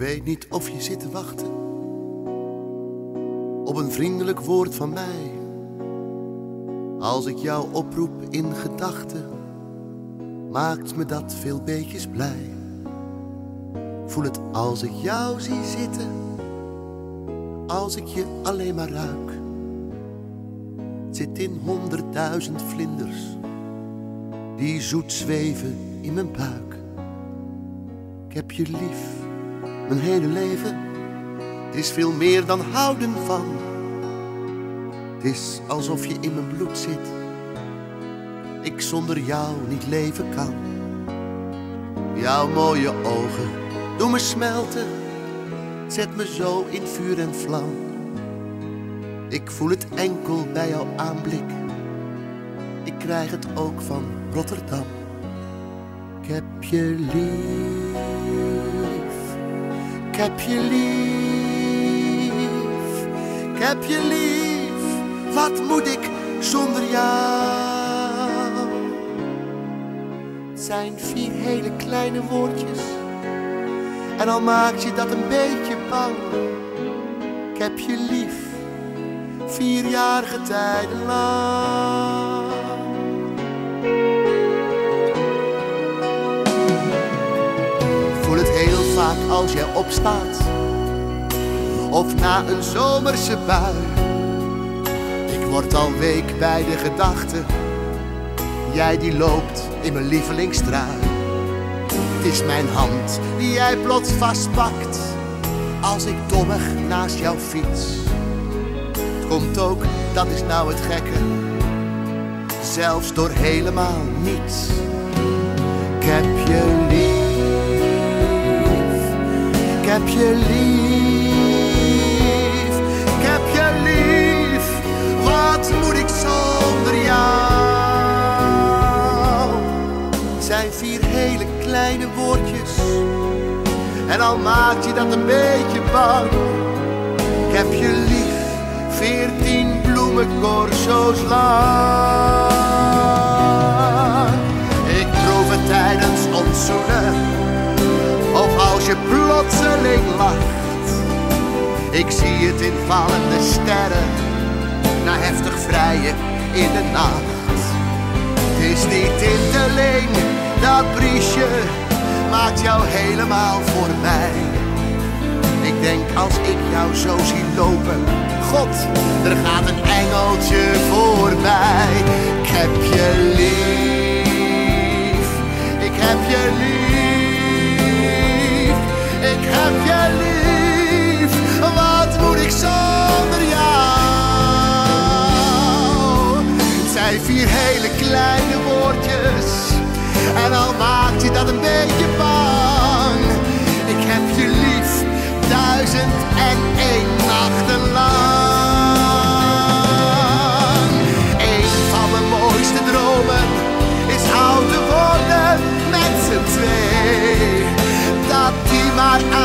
weet niet of je zit te wachten op een vriendelijk woord van mij. Als ik jou oproep in gedachten, maakt me dat veel beetjes blij. Voel het als ik jou zie zitten, als ik je alleen maar ruik. Het zit in 100.000 vlinders die zoet zweven in mijn buik. Ik heb je lief, mijn hele leven. Het is veel meer dan houden van. Het is alsof je in mijn bloed zit. Ik zonder jou niet leven kan. Jouw mooie ogen doen me smelten. Zet me zo in vuur en vlam. Ik voel het enkel bij jouw aanblik. Ik krijg het ook van Rotterdam. Ik heb je lief. Ik heb je lief. Ik heb je lief. Wat moet ik zonder jou? Het zijn 4 hele kleine woordjes. En al maakt je dat een beetje bang. Ik heb je lief. 4-jarige tijden lang. Ik voel het heel vaak als jij opstaat, of na een zomerse bui. Ik word al week bij de gedachte, jij die loopt in mijn lievelingstrui. Het is mijn hand die jij plots vastpakt, als ik dommig naast jou fiets. Het komt ook, dat is nou het gekke, zelfs door helemaal niets. Ik heb je lief. Ik heb je lief. Ik heb je lief. Wat moet ik zonder jou? Het zijn 4 hele kleine woordjes. En al maakt je dat een beetje bang. Ik heb je lief. 14 bloemencorso's lang. Ik proef het tijdens ons zoenen, of als je plotseling lacht. Ik zie het in vallende sterren, na heftig vrijen in de nacht. Het is die tinteling, dat briesje maakt jou helemaal voor mij. Ik denk als ik jou zo zie lopen, God, er gaat een engeltje voorbij. Ik heb je lief. Ik heb je lief. Ik heb je lief. Wat moet ik zonder jou? Het zijn 4 hele kleine woordjes. En al maakt je dat een beetje bang. Ik heb je lief. 1001 nachten lang. Een van mijn mooiste dromen is oud te worden met z'n twee. Dat die maar